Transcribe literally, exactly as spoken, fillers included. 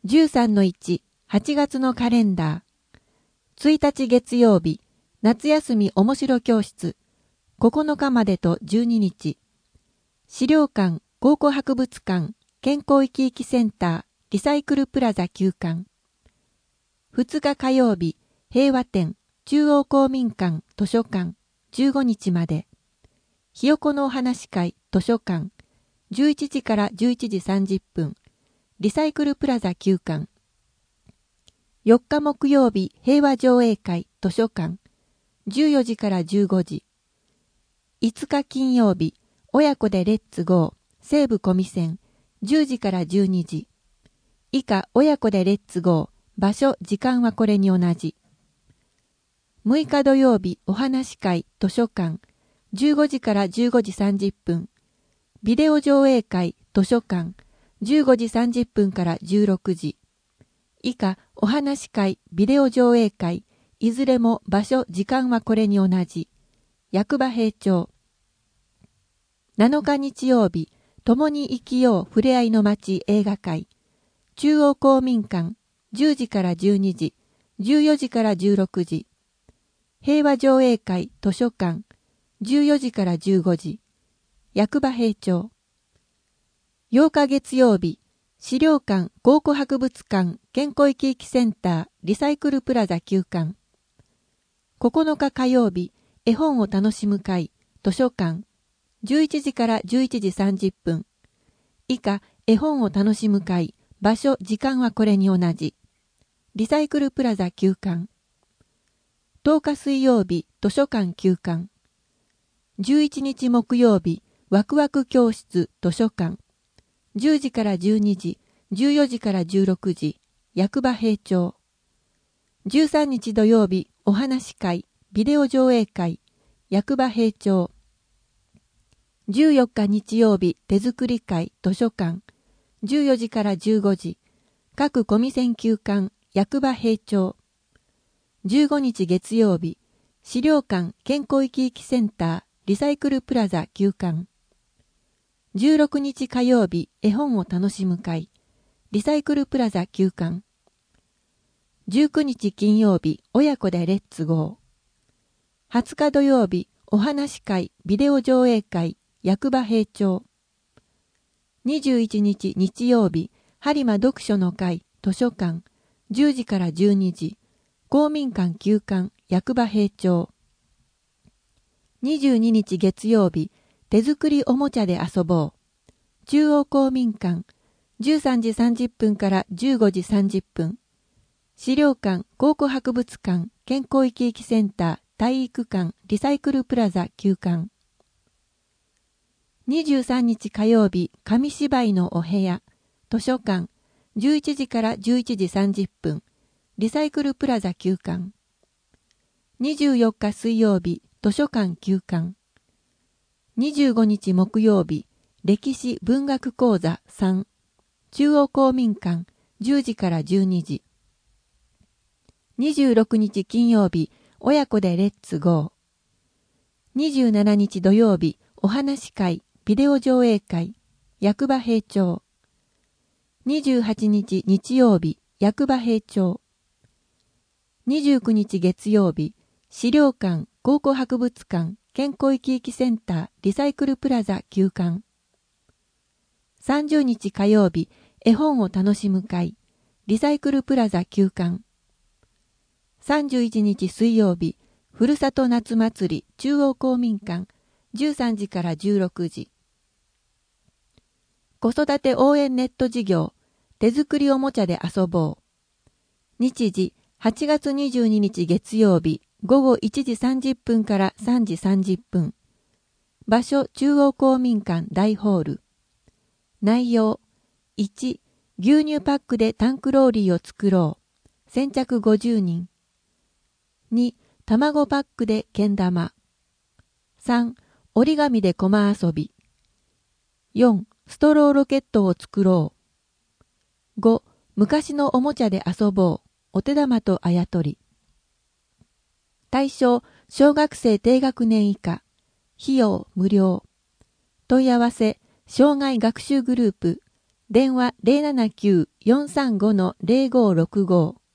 じゅうさんのいち、はちがつのカレンダー。ついたち月曜日、夏休みおもしろ教室。ここのかまでとじゅうににち。資料館、考古博物館、健康生き生きセンター、リサイクルプラザ休館。ふつか火曜日、平和展、中央公民館、図書館、じゅうごにちまで。ひよこのお話会、図書館、じゅういちじからじゅういちじさんじゅっぷん。リサイクルプラザ休館。よっか木曜日、平和上映会、図書館、じゅうよじからじゅうごじ。いつか金曜日、親子でレッツゴー、西武小見線、じゅうじからじゅうにじ。以下、親子でレッツゴー、場所、時間はこれに同じ。むいか土曜日、お話会、図書館、じゅうごじからじゅうごじさんじゅっぷん。ビデオ上映会、図書館、じゅうごじさんじゅっぷんからじゅうろくじ。以下、お話会、ビデオ上映会、いずれも場所、時間はこれに同じ。役場平町。なのか日曜日、共に生きようふれあいの街映画会。中央公民館、じゅうじからじゅうにじ、じゅうよじからじゅうろくじ。平和上映会、図書館、じゅうよじからじゅうごじ。役場平町。ようか月曜日、資料館、考古博物館、健康生き生きセンター、リサイクルプラザ休館。ここのか火曜日、絵本を楽しむ会、図書館、じゅういちじからじゅういちじさんじゅっぷん。以下、絵本を楽しむ会、場所、時間はこれに同じ。リサイクルプラザ休館。とおか水曜日、図書館休館。じゅういちにち木曜日、ワクワク教室、図書館。じゅうじからじゅうにじ、じゅうよじからじゅうろくじ、役場平町。じゅうさんにち土曜日、お話会、ビデオ上映会、役場平町。じゅうよっか日曜日、手作り会、図書館、じゅうよじからじゅうごじ、各小見線休館、役場平町。じゅうごにち月曜日、資料館、健康生き生きセンター、リサイクルプラザ休館。じゅうろくにち火曜日、絵本を楽しむ会、リサイクルプラザ休館。じゅうくにち金曜日、親子でレッツゴー。はつか土曜日、お話会、ビデオ上映会、役場平町。にじゅういちにち日曜日、播磨読書の会、図書館、じゅうじからじゅうにじ、公民館休館、役場平町。にじゅうににち月曜日、手作りおもちゃで遊ぼう。中央公民館、じゅうさんじさんじゅっぷんからじゅうごじさんじゅっぷん。資料館、考古博物館、健康生き生きセンター、体育館、リサイクルプラザ休館。にじゅうさんにち火曜日、紙芝居のお部屋、図書館、じゅういちじからじゅういちじさんじゅっぷん。リサイクルプラザ休館。にじゅうよっか水曜日、図書館休館。にじゅうごにち木曜日、歴史文学講座さん、中央公民館、じゅうじからじゅうにじ。にじゅうろくにち金曜日、親子でレッツゴー。にじゅうしちにち土曜日、お話会、ビデオ上映会、役場平町。にじゅうはちにち日曜日、役場平町。にじゅうくにち月曜日、資料館、考古博物館、健康生き生きセンター、リサイクルプラザ休館。さんじゅうにち火曜日、絵本を楽しむ会、リサイクルプラザ休館。さんじゅういちにち水曜日、ふるさと夏祭り、中央公民館、じゅうさんじからじゅうろくじ。子育て応援ネット事業、手作りおもちゃで遊ぼう。日時、はちがつにじゅうににち月曜日、ごごいちじさんじゅっぷんからさんじさんじゅっぷん。場所、中央公民館大ホール。内容、いち、牛乳パックでタンクローリーを作ろう。先着ごじゅうにん。に、卵パックでけん玉。さん、折り紙でコマ遊び。よん、ストローロケットを作ろう。ご、昔のおもちゃで遊ぼう。お手玉とあやとり。対象、小学生低学年以下。費用無料。問い合わせ、障害学習グループ電話 ゼロななきゅう よんさんご ゼロごろくご